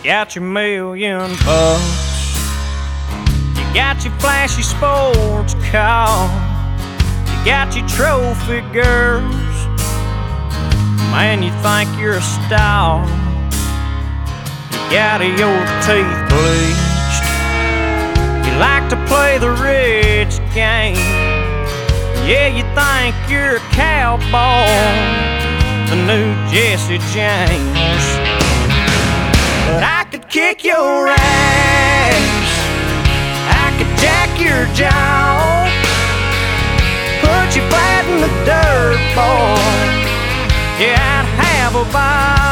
got your $1,000,000. You got your flashy sports car. You got your trophy girls. Man, you think you're a star. You got your teeth bleached. You like to play the rich game. Yeah, you think you're a cowboy, the new Jesse James. But I could kick your ass, I could jack your jaw, put you flat in the dirt, boy. Yeah, I'd have a ball.